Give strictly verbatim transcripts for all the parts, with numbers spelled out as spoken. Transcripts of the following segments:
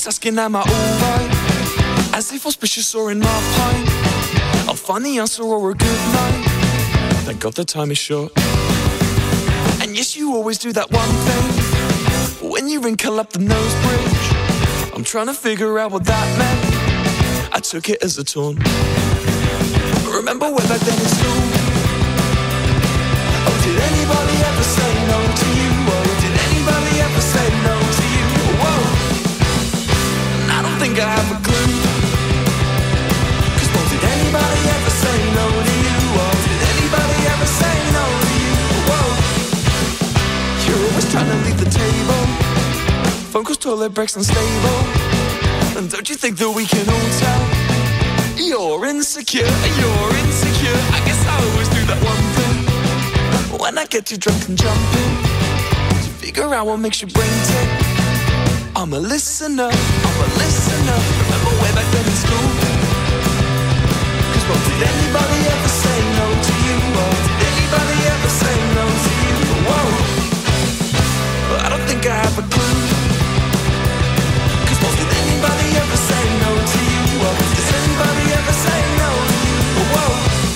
asking am I alright, as if auspicious or in my pint. I'll find the answer or a good night. Thank God the time is short. And yes, you always do that one thing when you wrinkle up the nose bridge. I'm trying to figure out what that meant. I took it as a taunt. Remember way back then in school? Oh, did anybody ever say no to you? Oh, did anybody ever say no to you? Whoa, and I don't think I have a clue. Cause well, did anybody ever say no to you? Oh, did anybody ever say no to you? Whoa, you're always trying to leave the table. Phone calls, toilet breaks, unstable. And don't you think that we can all tell you're insecure, you're insecure? I guess I always do that one thing when I get too drunk and jumping to figure out what makes your brain tick. I'm a listener, I'm a listener. Remember way back then in school? Cause well, did anybody ever say no to you? Or did anybody ever say no to you? Whoa, well, I don't think I have a clue. Cause well, did anybody ever say no to you? Or does anybody ever say no to you? Whoa,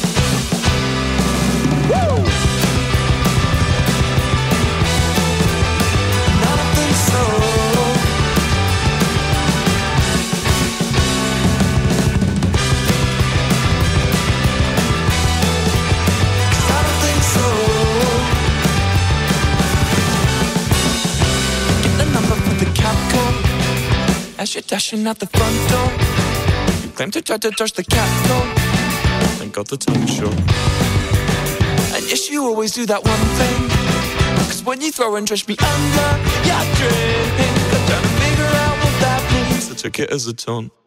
woo. And I don't think so. Cause I don't think so. Get the number for the cab call as you're dashing out the front door. You claim to try to touch the cat call. Thank God the time is short. And yes, you always do that one thing. Cause when you throw and trash me under your drink, I'm trying to figure out what that means. I took it as a taunt.